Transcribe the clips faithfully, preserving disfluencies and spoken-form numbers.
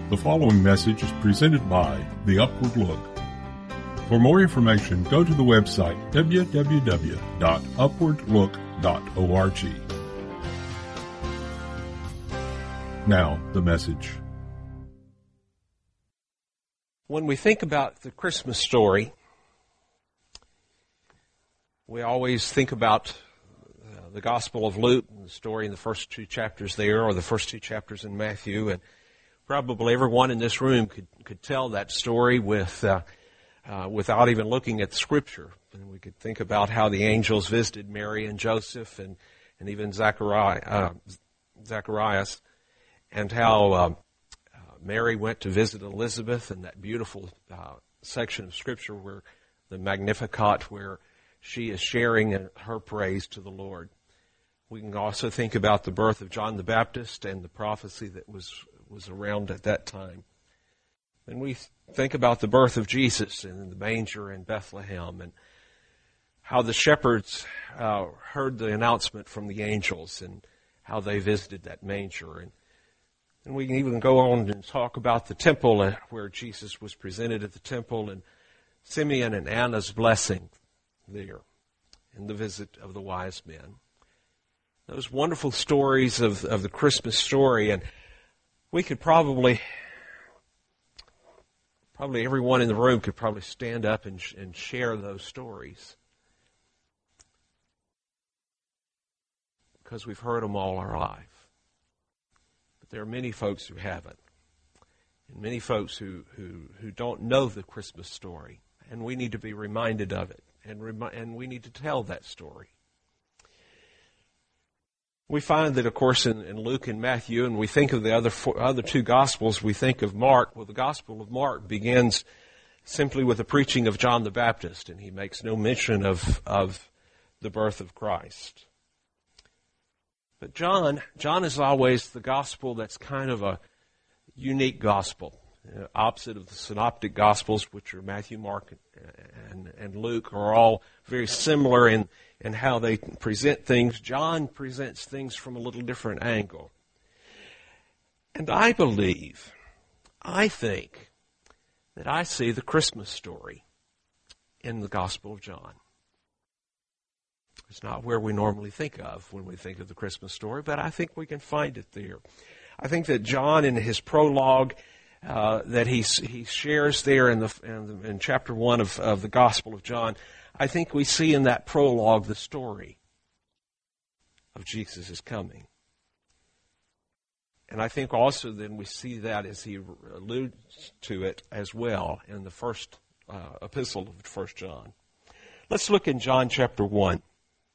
The following message is presented by The Upward Look. For more information, go to the website w w w dot upward look dot org. Now, the message. When we think about the Christmas story, we always think about uh, the Gospel of Luke, the story in the first two chapters there, or the first two chapters in Matthew, and probably everyone in this room could, could tell that story with uh, uh, without even looking at the Scripture. And we could think about how the angels visited Mary and Joseph, and, and even Zachariah, uh, Zacharias, and how uh, uh, Mary went to visit Elizabeth, and that beautiful uh, section of Scripture where the Magnificat, where she is sharing her praise to the Lord. We can also think about the birth of John the Baptist and the prophecy that was was around at that time. And we think about the birth of Jesus in the manger in Bethlehem, and how the shepherds uh, heard the announcement from the angels and how they visited that manger. And, and we can even go on and talk about the temple where Jesus was presented at the temple, and Simeon and Anna's blessing there, and the visit of the wise men. Those wonderful stories of, of the Christmas story, and we could probably, probably everyone in the room could probably stand up and, and share those stories, because we've heard them all our life. But there are many folks who haven't, and many folks who, who, who don't know the Christmas story, and we need to be reminded of it, and, remi- and we need to tell that story. We find that, of course, in, in Luke and Matthew, and we think of the other four, other two Gospels, we think of Mark. Well, the Gospel of Mark begins simply with the preaching of John the Baptist, and he makes no mention of, of the birth of Christ. But John, John is always the Gospel that's kind of a unique Gospel, uh, opposite of the Synoptic Gospels, which are Matthew, Mark, and, and Luke, are all very similar in and how they present things. John presents things from a little different angle. And I believe, I think, that I see the Christmas story in the Gospel of John. It's not where we normally think of when we think of the Christmas story, but I think we can find it there. I think that John, in his prologue, uh, that he he shares there in the in, the, in chapter one of, of the Gospel of John, I think we see in that prologue the story of Jesus' coming. And I think also then we see that as he alludes to it as well in the first uh, epistle of First John. Let's look in John chapter one.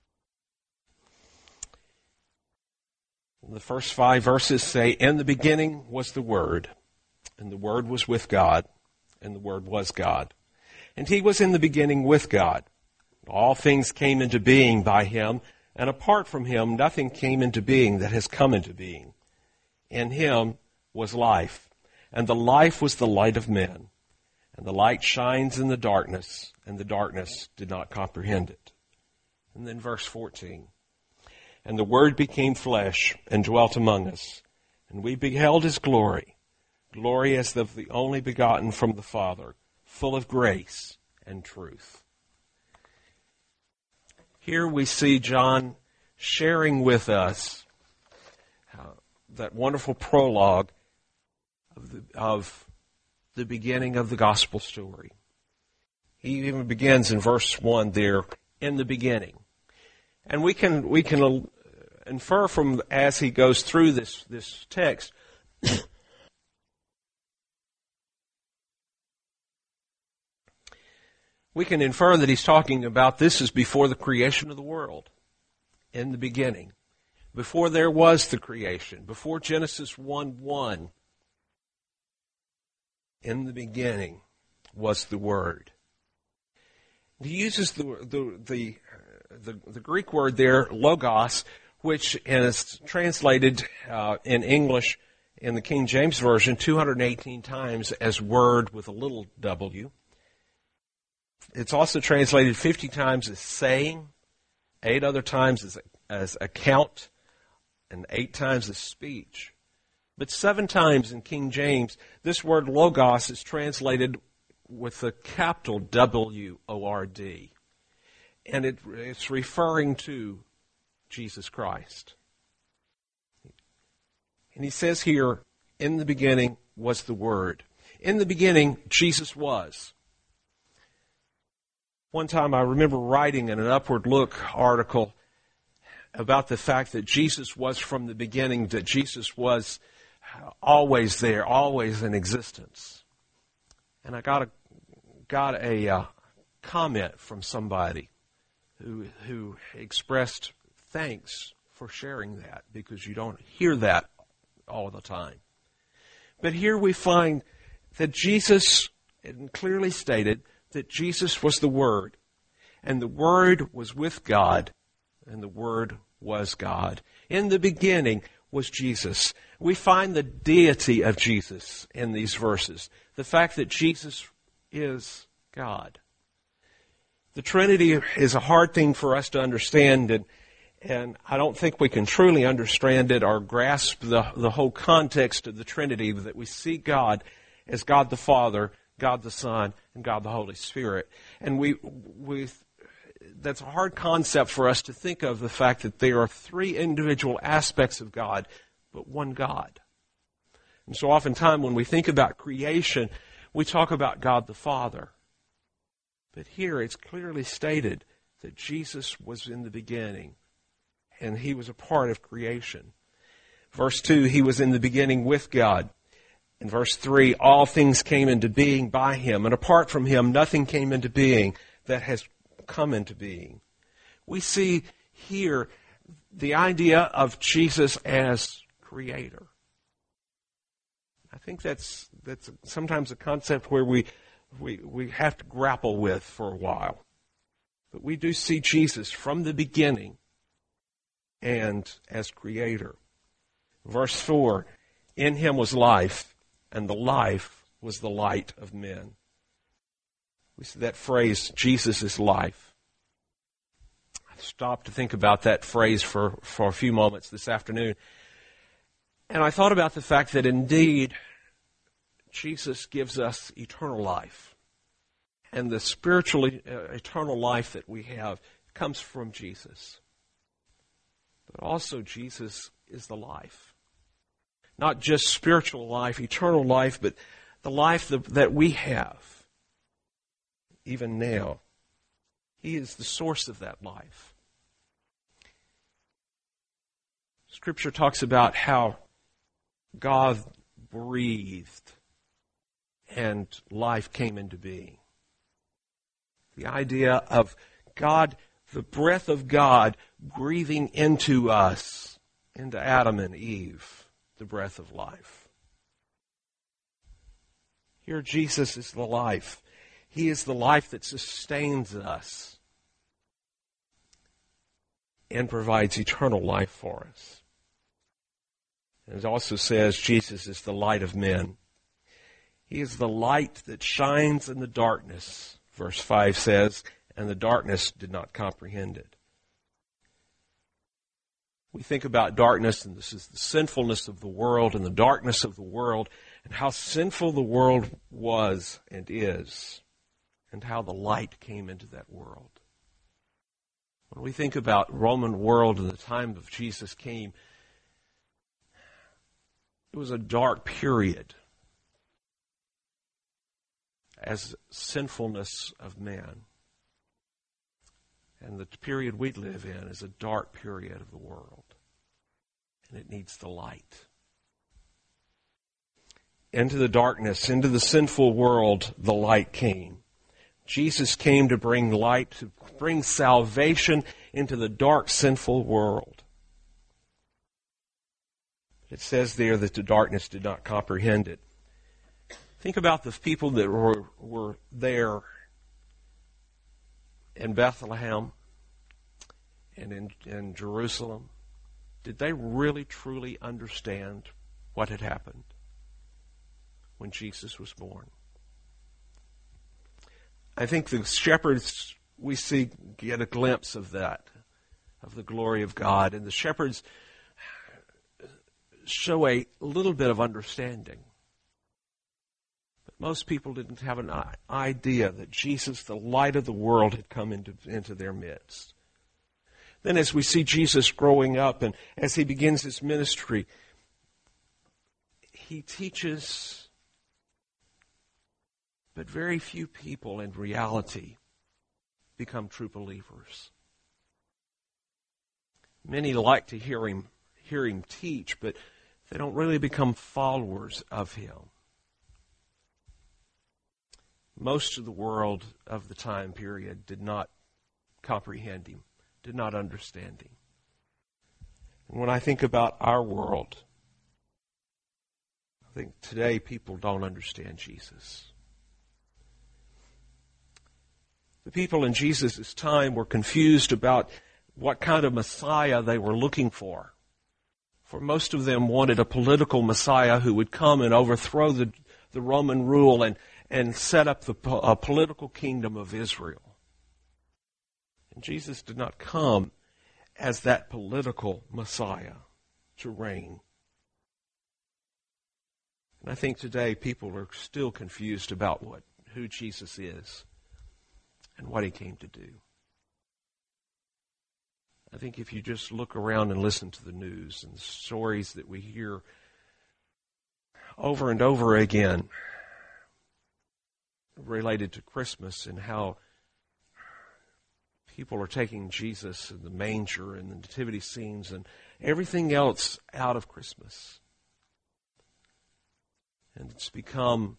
The first five verses say, "In the beginning was the Word, and the Word was with God, and the Word was God. And he was in the beginning with God. All things came into being by him, and apart from him nothing came into being that has come into being. In him was life, and the life was the light of men. And the light shines in the darkness, and the darkness did not comprehend it." And then verse fourteen, "And the Word became flesh and dwelt among us, and we beheld his glory, glory as of the only begotten from the Father, full of grace and truth." Here we see John sharing with us uh, that wonderful prologue of the, of the beginning of the gospel story. He even begins in verse one there, "In the beginning." And we can we can infer from, as he goes through this, this text, we can infer that he's talking about this is before the creation of the world, in the beginning, before there was the creation, before Genesis one one. In the beginning was the Word. He uses the the the, the, the Greek word there, logos, which is translated uh, in English in the King James Version two hundred eighteen times as word with a little w. It's also translated fifty times as saying, eight other times as, as account, and eight times as speech. But seven times in King James, this word logos is translated with a capital W O R D. And it, it's referring to Jesus Christ. And he says here, in the beginning was the Word. In the beginning, Jesus was. One time I remember writing in an Upward Look article about the fact that Jesus was from the beginning, that Jesus was always there, always in existence. And I got a got a uh, comment from somebody who who expressed thanks for sharing that, because you don't hear that all the time. But here we find that Jesus clearly stated that Jesus was the Word, and the Word was with God, and the Word was God. In the beginning was Jesus. We find the deity of Jesus in these verses, the fact that Jesus is God. The Trinity is a hard thing for us to understand, and, and I don't think we can truly understand it or grasp the, the whole context of the Trinity, that we see God as God the Father, God the Son, and God the Holy Spirit. And we, we, that's a hard concept for us to think of, the fact that there are three individual aspects of God, but one God. And so oftentimes when we think about creation, we talk about God the Father. But here it's clearly stated that Jesus was in the beginning, and He was a part of creation. Verse two, He was in the beginning with God. In verse three, all things came into being by Him, and apart from Him, nothing came into being that has come into being. We see here the idea of Jesus as Creator. I think that's that's sometimes a concept where we we we have to grapple with for a while. But we do see Jesus from the beginning and as Creator. Verse four, in Him was life, and the life was the light of men. We see that phrase, Jesus is life. I stopped to think about that phrase for, for a few moments this afternoon. And I thought about the fact that indeed Jesus gives us eternal life. And the spiritual uh, eternal life that we have comes from Jesus. But also Jesus is the life. Not just spiritual life, eternal life, but the life that, that we have, even now. He is the source of that life. Scripture talks about how God breathed and life came into being. The idea of God, the breath of God breathing into us, into Adam and Eve, the breath of life. Here Jesus is the life. He is the life that sustains us and provides eternal life for us. And it also says Jesus is the light of men. He is the light that shines in the darkness, verse five says, and the darkness did not comprehend it. We think about darkness, and this is the sinfulness of the world and the darkness of the world, and how sinful the world was and is, and how the light came into that world. When we think about Roman world in the time of Jesus came, it was a dark period as sinfulness of man. And the period we live in is a dark period of the world. And it needs the light. Into the darkness, into the sinful world, the light came. Jesus came to bring light, to bring salvation into the dark, sinful world. It says there that the darkness did not comprehend it. Think about the people that were, were there in Bethlehem and in, in Jerusalem. Did they really, truly understand what had happened when Jesus was born? I think the shepherds we see get a glimpse of that, of the glory of God. And the shepherds show a little bit of understanding. But most people didn't have an idea that Jesus, the light of the world, had come into, into their midst. Then as we see Jesus growing up and as he begins his ministry, he teaches, but very few people in reality become true believers. Many like to hear him, hear him teach, but they don't really become followers of him. Most of the world of the time period did not comprehend him, did not understand him. And when I think about our world, I think today people don't understand Jesus. The people in Jesus' time were confused about what kind of Messiah they were looking for. For most of them wanted a political Messiah who would come and overthrow the, the Roman rule and, and set up the a political kingdom of Israel. And Jesus did not come as that political Messiah to reign. And I think today people are still confused about what who Jesus is and what he came to do. I think if you just look around and listen to the news and the stories that we hear over and over again related to Christmas and how people are taking Jesus and the manger and the nativity scenes and everything else out of Christmas. And it's become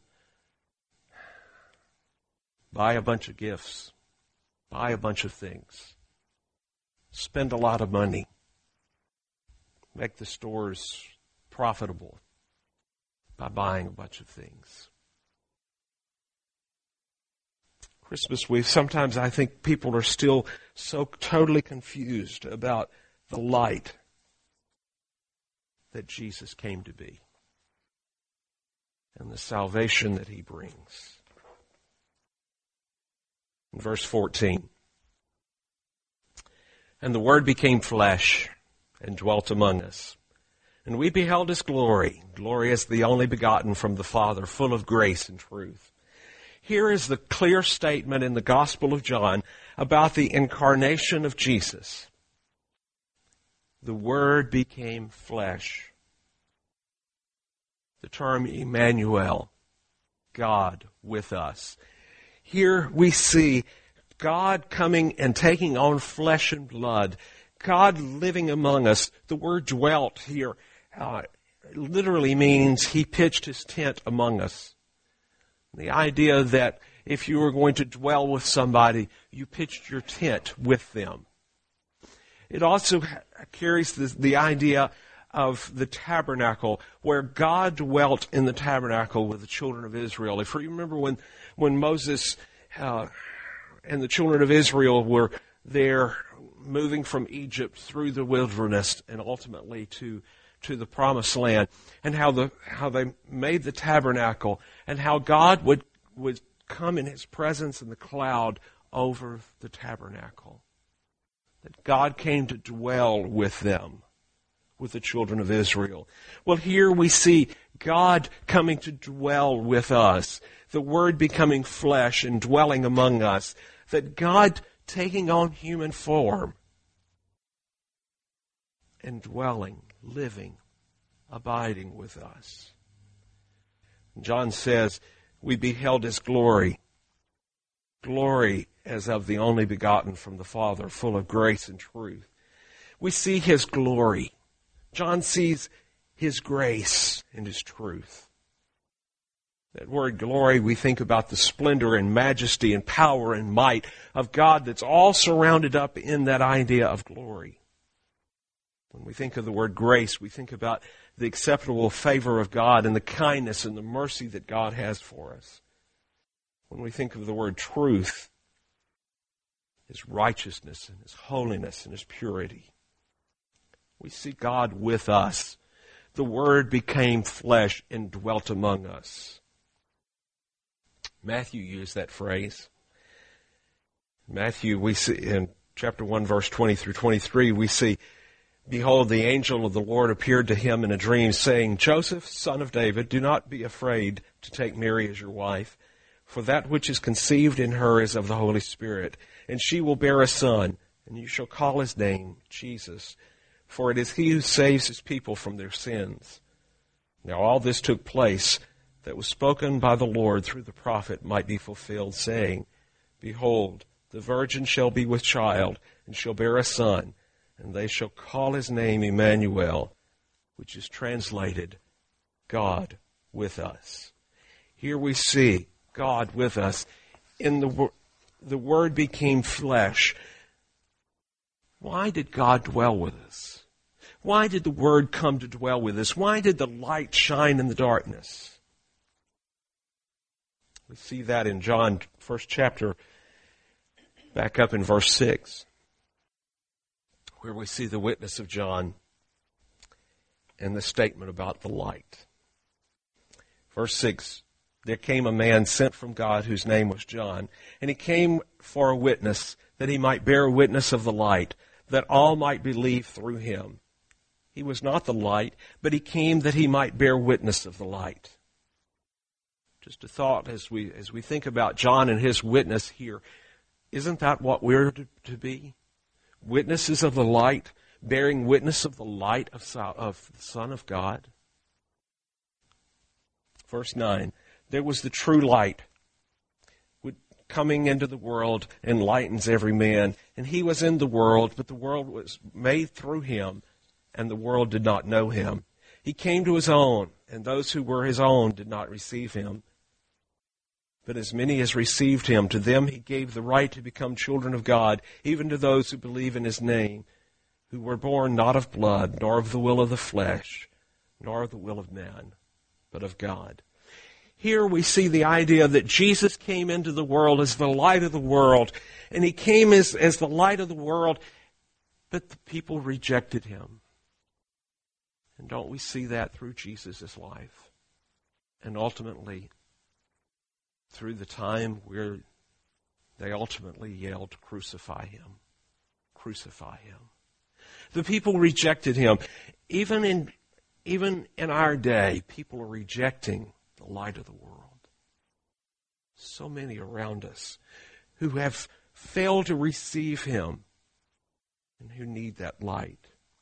buy a bunch of gifts, buy a bunch of things, spend a lot of money, make the stores profitable by buying a bunch of things. Christmas week, sometimes I think people are still so totally confused about the light that Jesus came to be and the salvation that he brings. In verse fourteen, and the Word became flesh and dwelt among us. And we beheld his glory, glory as the only begotten from the Father, full of grace and truth. Here is the clear statement in the Gospel of John about the incarnation of Jesus. The Word became flesh. The term Emmanuel, God with us. Here we see God coming and taking on flesh and blood. God living among us. The word dwelt here uh, literally means he pitched his tent among us. The idea that if you were going to dwell with somebody, you pitched your tent with them. It also carries the, the idea of the tabernacle, where God dwelt in the tabernacle with the children of Israel. If you remember when, when Moses uh, and the children of Israel were there moving from Egypt through the wilderness and ultimately to, to the promised land, and how the how they made the tabernacle, and how God would, would come in his presence in the cloud over the tabernacle. That God came to dwell with them, with the children of Israel. Well, here we see God coming to dwell with us, the Word becoming flesh and dwelling among us, that God taking on human form and dwelling, living, abiding with us. John says, we beheld his glory, glory as of the only begotten from the Father, full of grace and truth. We see his glory. John sees his grace and his truth. That word glory, we think about the splendor and majesty and power and might of God that's all surrounded up in that idea of glory. When we think of the word grace, we think about the acceptable favor of God and the kindness and the mercy that God has for us. When we think of the word truth, his righteousness and his holiness and his purity. We see God with us. The Word became flesh and dwelt among us. Matthew used that phrase. Matthew, we see in chapter one, verse twenty through twenty-three, we see behold, the angel of the Lord appeared to him in a dream, saying, Joseph, son of David, do not be afraid to take Mary as your wife, for that which is conceived in her is of the Holy Spirit, and she will bear a son, and you shall call his name Jesus, for it is he who saves his people from their sins. Now all this took place that was spoken by the Lord through the prophet might be fulfilled, saying, Behold, the virgin shall be with child, and shall bear a son, and they shall call his name Emmanuel, which is translated, God with us. Here we see God with us. In the, the Word became flesh. Why did God dwell with us? Why did the Word come to dwell with us? Why did the light shine in the darkness? We see that in John, first chapter, back up in verse six, where we see the witness of John and the statement about the light. Verse six, there came a man sent from God whose name was John, and he came for a witness, that he might bear witness of the light, that all might believe through him. He was not the light, but he came that he might bear witness of the light. Just a thought as we as we think about John and his witness here. Isn't that what we're to, to be? Witnesses of the light, bearing witness of the light of, of the Son of God. Verse nine, there was the true light coming into the world, enlightens every man. And he was in the world, but the world was made through him, and the world did not know him. He came to his own, and those who were his own did not receive him. But as many as received him, to them he gave the right to become children of God, even to those who believe in his name, who were born not of blood, nor of the will of the flesh, nor of the will of man, but of God. Here we see the idea that Jesus came into the world as the light of the world, and he came as, as the light of the world, but the people rejected him. And don't we see that through Jesus' life? And ultimately, through the time where they ultimately yelled, crucify him, crucify him. The people rejected him. Even in, even in our day, people are rejecting the light of the world. So many around us who have failed to receive him and who need that light.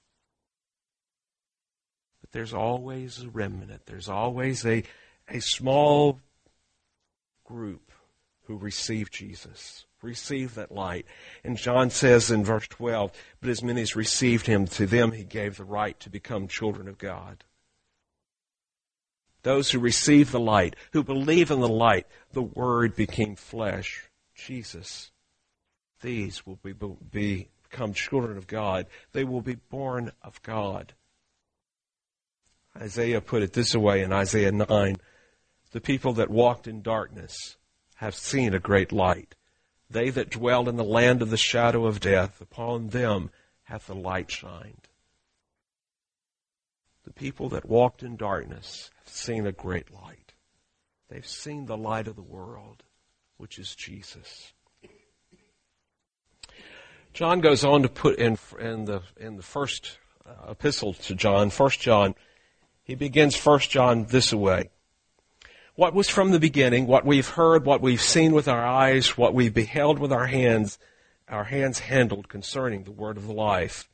But there's always a remnant. There's always a, a small group who receive Jesus, receive that light. And John says in verse twelve, but as many as received him, to them he gave the right to become children of God. Those who receive the light, who believe in the light, the Word became flesh, Jesus. These will be, be, become children of God. They will be born of God. Isaiah put it this way in Isaiah nine, the people that walked in darkness have seen a great light. They that dwell in the land of the shadow of death, upon them hath the light shined. The people that walked in darkness have seen a great light. They've seen the light of the world, which is Jesus. John goes on to put in, in the in the first uh, epistle to John, First John, he begins First John this way. What was from the beginning, what we've heard, what we've seen with our eyes, what we've beheld with our hands, our hands handled concerning the word of life.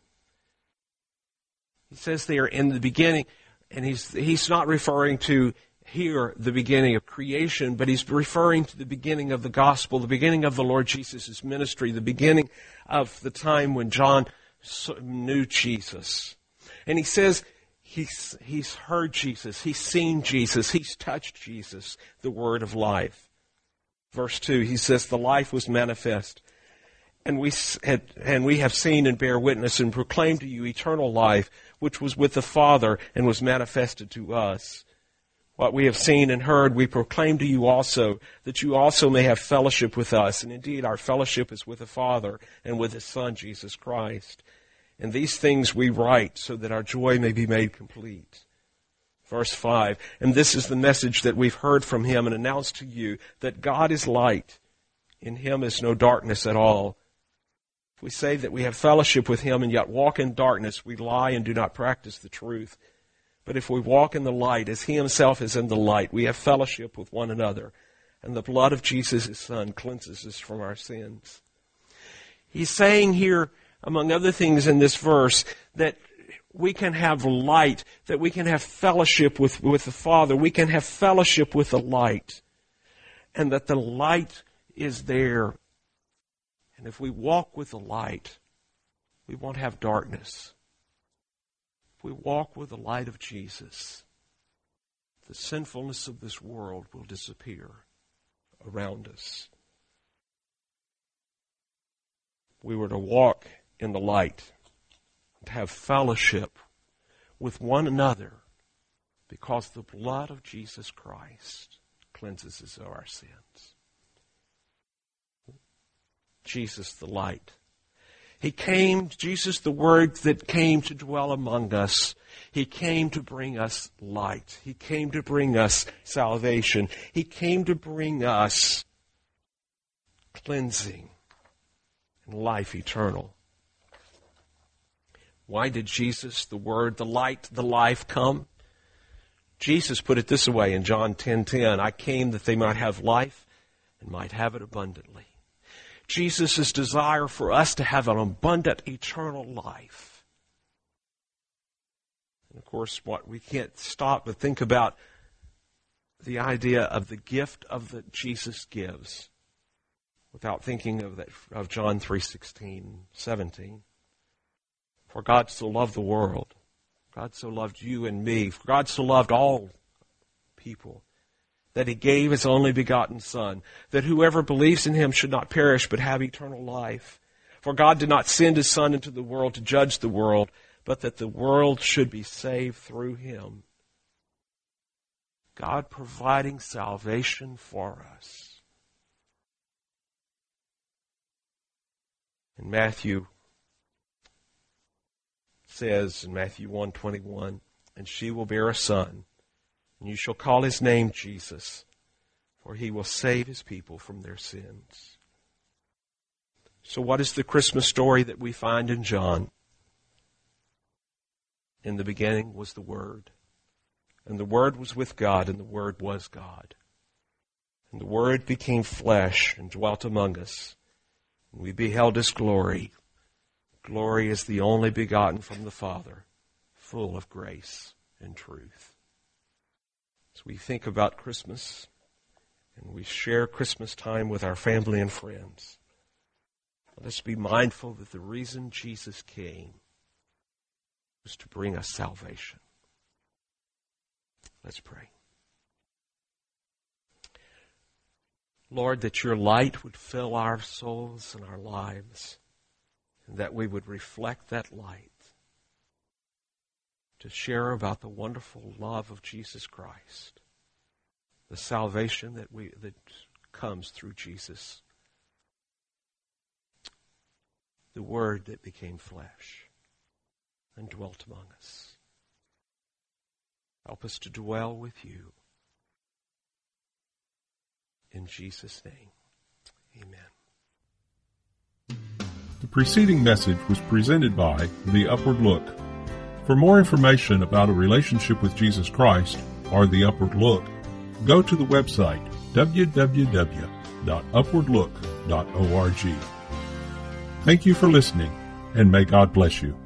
He says there in the beginning, and he's he's not referring to here the beginning of creation, but he's referring to the beginning of the gospel, the beginning of the Lord Jesus' ministry, the beginning of the time when John knew Jesus. And he says he's he's heard Jesus, he's seen Jesus, he's touched Jesus, the word of life. Verse two, he says, the life was manifest, and we had, and we have seen and bear witness and proclaim to you eternal life, which was with the Father and was manifested to us. What we have seen and heard, we proclaim to you also, that you also may have fellowship with us. And indeed, our fellowship is with the Father and with His Son, Jesus Christ. And these things we write so that our joy may be made complete. Verse five, and this is the message that we've heard from Him and announced to you, that God is light. In Him is no darkness at all. If we say that we have fellowship with him and yet walk in darkness, we lie and do not practice the truth. But if we walk in the light as he himself is in the light, we have fellowship with one another. And the blood of Jesus, his Son, cleanses us from our sins. He's saying here, among other things in this verse, that we can have light, that we can have fellowship with, with the Father. We can have fellowship with the light. And that the light is there. And if we walk with the light, we won't have darkness. If we walk with the light of Jesus, the sinfulness of this world will disappear around us. We were to walk in the light and have fellowship with one another because the blood of Jesus Christ cleanses us of our sins. Jesus the light. He came, Jesus the Word that came to dwell among us. He came to bring us light. He came to bring us salvation. He came to bring us cleansing and life eternal. Why did Jesus, the Word, the light, the life come? Jesus put it this way in John ten ten, I came that they might have life and might have it abundantly. Jesus' desire for us to have an abundant, eternal life. And of course, what we can't stop but think about the idea of the gift of that Jesus gives without thinking of that of John three sixteen, seventeen. For God so loved the world, God so loved you and me, for God so loved all people, that he gave his only begotten Son, that whoever believes in him should not perish but have eternal life. For God did not send his Son into the world to judge the world, but that the world should be saved through him. God providing salvation for us. And Matthew says in Matthew one twenty-one, and she will bear a son, and you shall call his name Jesus, for he will save his people from their sins. So what is the Christmas story that we find in John? In the beginning was the Word, and the Word was with God, and the Word was God. And the Word became flesh and dwelt among us, and we beheld his glory. Glory is the only begotten from the Father, full of grace and truth. As we think about Christmas and we share Christmas time with our family and friends, let us be mindful that the reason Jesus came was to bring us salvation. Let's pray. Lord, that your light would fill our souls and our lives, and that we would reflect that light to share about the wonderful love of Jesus Christ, the salvation that we that comes through Jesus, the Word that became flesh and dwelt among us. Help us to dwell with you. In Jesus' name, amen. The preceding message was presented by The Upward Look. For more information about a relationship with Jesus Christ or The Upward Look, go to the website w w w dot upward look dot org. Thank you for listening, and may God bless you.